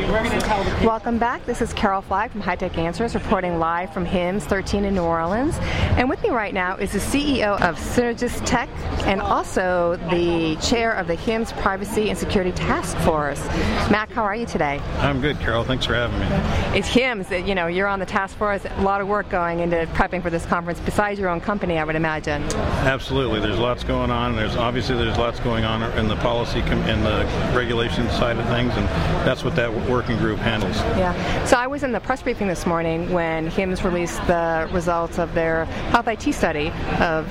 We're going to tell the kids. Welcome back. This is Carol Flagg from High Tech Answers reporting live from HIMSS 13 in New Orleans. And with me right now is the CEO of Synergist Tech and also the chair of the HIMSS Privacy and Security Task Force. Mac, how are you today? I'm good, Carol. Thanks for having me. It's HIMSS. You know, you're on the task force. A lot of work going into prepping for this conference besides your own company, I would imagine. Absolutely. There's lots going on. There's lots going on in the policy and the regulation side of things, and that's what that working group handles. Yeah. So I was in the press briefing this morning when HIMSS released the results of their health IT study of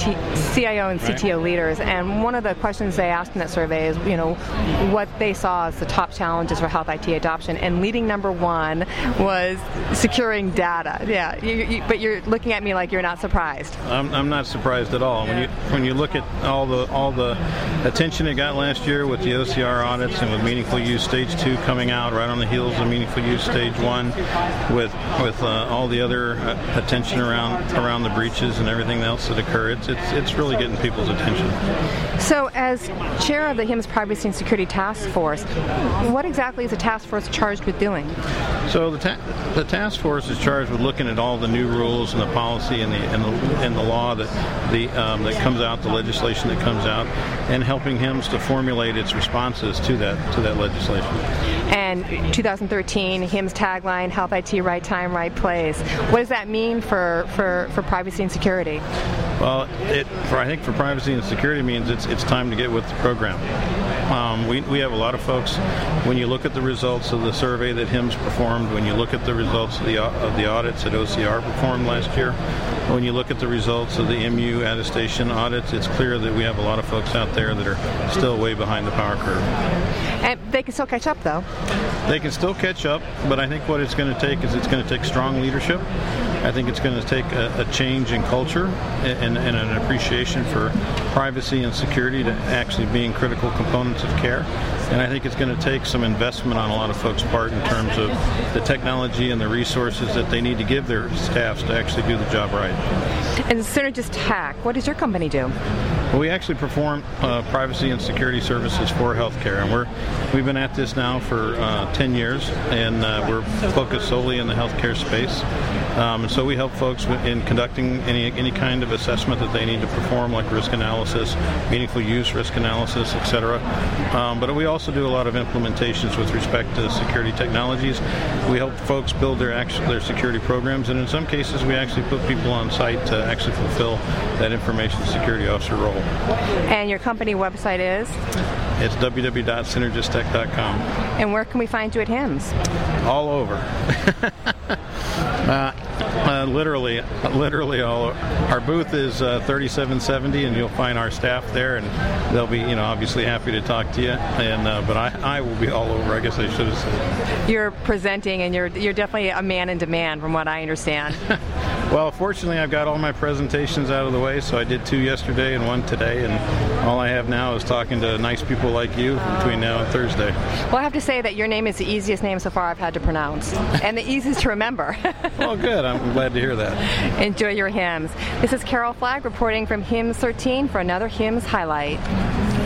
CIO and CTO leaders, and one of the questions they asked in that survey is, you know, what they saw as the top challenges for health IT adoption, and leading number one was securing data. Yeah. But you're looking at me like you're not surprised. I'm not surprised at all. When you look at all the attention it got last year with the OCR audits and with Meaningful Use Stage 2 coming out right on the heels of Meaningful Use Stage 1, with all the other attention around the breaches and everything else that occur, it's really getting people's attention. So, as chair of the HIMSS Privacy and Security Task Force, what exactly is the task force charged with doing? So the task force is charged with looking at all the new rules and the policy and the law that comes out, the legislation that comes out, and helping HIMSS to formulate its responses to that legislation. And 2013 HIMSS tagline: "Health IT, right time, right place." What does that mean for privacy and security? Well, I think for privacy and security means it's time to get with the program. We have a lot of folks. When you look at the results of the survey that HIMSS performed, when you look at the results of the audits that OCR performed last year, when you look at the results of the MU attestation audits, it's clear that we have a lot of folks out there that are still way behind the power curve. And they can still catch up, though. They can still catch up, but I think what it's going to take is it's going to take strong leadership. I think it's going to take a change in culture and an appreciation for privacy and security to actually being critical components of care. And I think it's going to take some investment on a lot of folks' part in terms of the technology and the resources that they need to give their staffs to actually do the job right. And Synergist Tech, what does your company do? Well, we actually perform privacy and security services for healthcare, and we've been at this now for 10 years, and we're focused solely in the healthcare space. And so we help folks in conducting any kind of assessment that they need to perform, like risk analysis, meaningful use risk analysis, etc. But we also do a lot of implementations with respect to security technologies. We help folks build their security programs, and in some cases we actually put people on site to actually fulfill that information security officer role. And your company website is? It's www.synergisttech.com. And where can we find you at HIMSS? All over. Literally all over. Our booth is 3770, and you'll find our staff there, and they'll be, obviously happy to talk to you. And but I will be all over. I guess I should have said. You're presenting, and you're definitely a man in demand, from what I understand. Well, fortunately, I've got all my presentations out of the way, so I did 2 yesterday and 1 today, and all I have now is talking to nice people like you between now and Thursday. Well, I have to say that your name is the easiest name so far I've had to pronounce, and the easiest to remember. Well, good. I'm glad to hear that. Enjoy your HIMSS. This is Carol Flagg reporting from HIMSS 13 for another HIMSS Highlight.